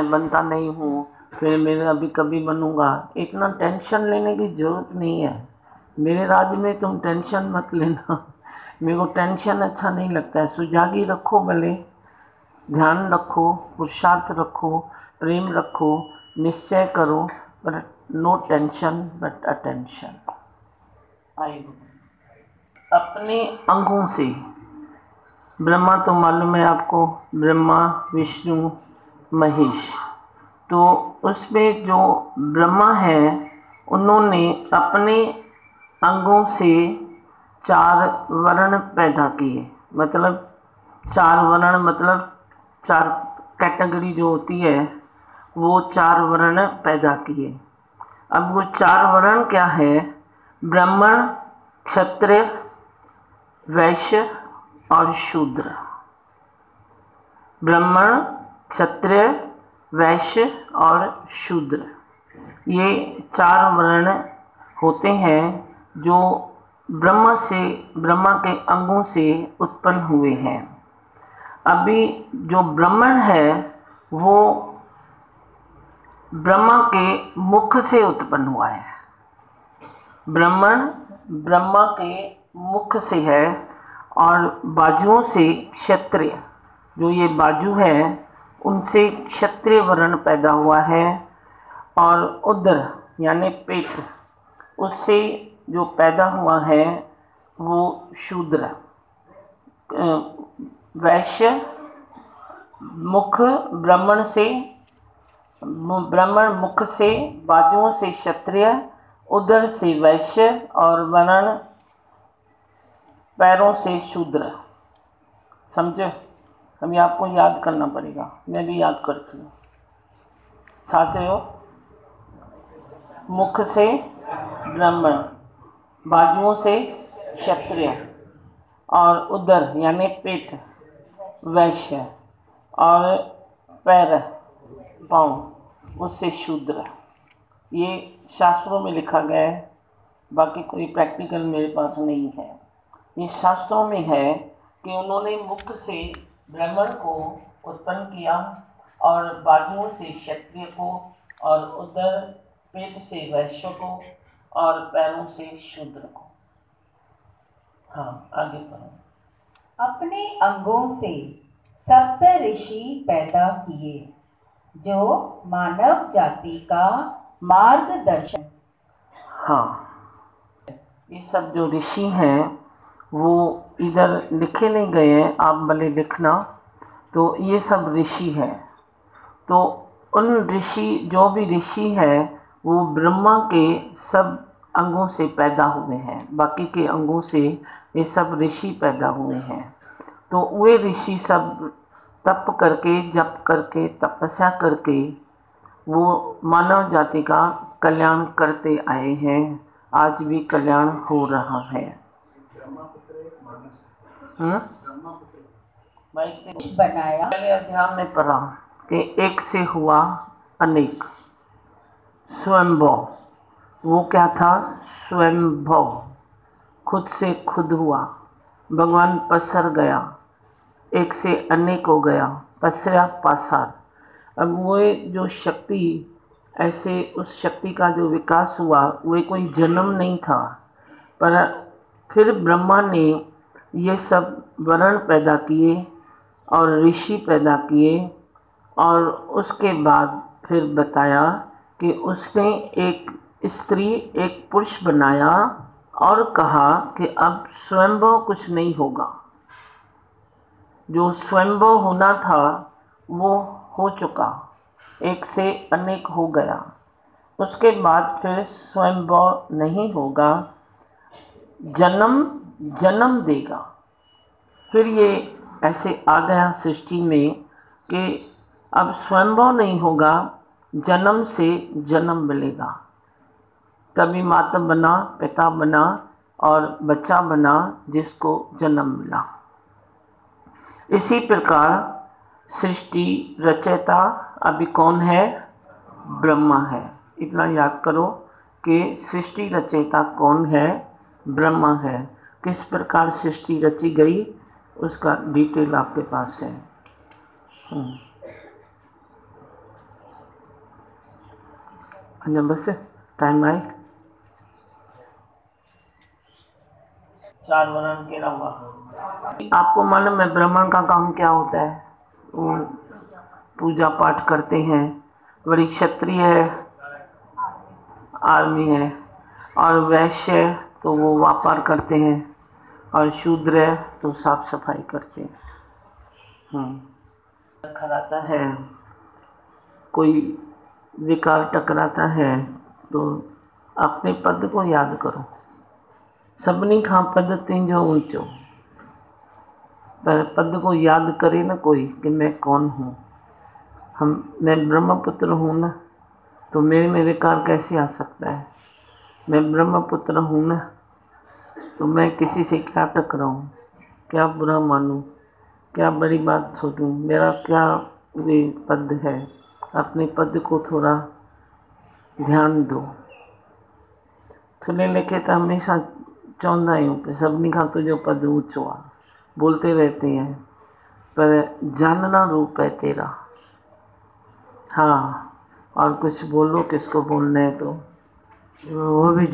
बनता नहीं हूँ, फिर मैं अभी कभी बनूंगा। इतना टेंशन लेने की जरूरत नहीं है। मेरे राज्य में तुम टेंशन मत लेना। मेरे को टेंशन अच्छा नहीं लगता है। सुजागी रखो, भले ध्यान रखो, पुरुषार्थ रखो, प्रेम रखो, निश्चय करो, पर नो टेंशन बट अटेंशन। अपने अंगों से ब्रह्मा तो मालूम है आपको, ब्रह्मा विष्णु महेश। तो उसमें जो ब्रह्मा है उन्होंने अपने अंगों से 4 वर्ण पैदा किए। मतलब 4 वर्ण मतलब 4 कैटेगरी जो होती है, वो 4 वर्ण पैदा किए। अब वो 4 वर्ण क्या है? ब्राह्मण, क्षत्रिय, वैश्य और शूद्र। ब्राह्मण, क्षत्रिय, वैश्य और शूद्र, ये 4 वर्ण होते हैं जो ब्रह्मा के अंगों से उत्पन्न हुए हैं। अभी जो ब्राह्मण है वो ब्रह्मा के मुख से उत्पन्न हुआ है। ब्राह्मण ब्रह्मा के मुख से है, और बाजुओं से क्षत्रिय, जो ये बाजू है उनसे क्षत्रिय वर्ण पैदा हुआ है। और उदर यानी पेट, उससे जो पैदा हुआ है वो शूद्र। वैश्य मुख ब्राह्मण से, ब्राह्मण मुख से, बाजुओं से क्षत्रिय, उदर से वैश्य और वर्ण पैरों से शूद्र। समझे? अभी आपको याद करना पड़ेगा, मैं भी याद करती हूँ। छात्रों, मुख से ब्राह्मण, बाजुओं से क्षत्रिय, और उदर यानी पेट वैश्य, और पैर पाँव उससे शूद्र। ये शास्त्रों में लिखा गया है, बाकी कोई प्रैक्टिकल मेरे पास नहीं है। ये शास्त्रों में है कि उन्होंने मुख से ब्राह्मण को उत्पन्न किया, और बाजुओं से क्षत्रिय को, और उदर पेट से वैश्य को, और पैरों से शूद्र को। हाँ, आगे पढ़ो। अपने अंगों से सप्त ऋषि पैदा किए, जो मानव जाति का मार्गदर्शन। हाँ, ये सब जो ऋषि हैं वो इधर लिखे नहीं गए हैं, आप भले लिखना। तो ये सब ऋषि हैं। तो उन ऋषि, जो भी ऋषि है वो ब्रह्मा के सब अंगों से पैदा हुए हैं। बाकी के अंगों से ये सब ऋषि पैदा हुए हैं। तो वे ऋषि सब तप करके, जप करके, तपस्या करके वो मानव जाति का कल्याण करते आए हैं। आज भी कल्याण हो रहा है। बनाया। पहले अध्याय में पढ़ा कि एक से हुआ अनेक। स्वयंभव, वो क्या था? स्वयंभव, खुद से खुद हुआ। भगवान पसर गया, एक से अनेक हो गया, पसरा पासार। अब वो जो शक्ति, ऐसे उस शक्ति का जो विकास हुआ, वो कोई जन्म नहीं था। पर फिर ब्रह्मा ने ये सब वर्ण पैदा किए और ऋषि पैदा किए, और उसके बाद फिर बताया कि उसने एक स्त्री एक पुरुष बनाया, और कहा कि अब स्वयंभव कुछ नहीं होगा। जो स्वयंभव होना था वो हो चुका, एक से अनेक हो गया। उसके बाद फिर स्वयंभव नहीं होगा, जन्म जन्म देगा। फिर ये ऐसे आ गया सृष्टि में कि अब स्वयंभव नहीं होगा, जन्म से जन्म मिलेगा। तभी माता बना, पिता बना और बच्चा बना, जिसको जन्म मिला। इसी प्रकार सृष्टि रचयिता अभी कौन है? ब्रह्मा है। इतना याद करो कि सृष्टि रचयिता कौन है? ब्रह्मा है। किस प्रकार सृष्टि रची गई उसका डिटेल आपके पास है। अञा बस टाइम आहे। चार वर्ण कहिड़ा हुआ? आपको मालूम है ब्राह्मण का काम क्या होता है? वो पूजा पाठ करते हैं। बड़ी क्षत्रिय है, आर्मी है, और वैश्य तो वो व्यापार करते हैं, और शूद्र तो साफ सफाई करते हैं। टकराता है, कोई विकार टकराता है तो अपने पद को याद करो। सभिनी खां पद तुंहिंजो ऊंचो, पर पद को याद करे न कोई कि मैं कौन हूँ। मैं ब्रह्मपुत्र हूँ न, तो मेरे में विकार कैसे आ सकता है? मैं ब्रह्मपुत्र हूँ न, तो मैं किसी से क्या टकराऊँ, क्या बुरा मानूँ, क्या बड़ी बात सोचूँ, मेरा क्या वे पद है। अपने पद को थोड़ा ध्यान दो। थोड़े लिखे तो हमेशा चवंदा आहियूं कि सभिनी खां तुंहिंजो पद ऊंचो आहे, बोलते रहते हैं, पर जानना रूप है तेरा। हाँ, और कुछ बोलो, किसको बोलना है तो वो भी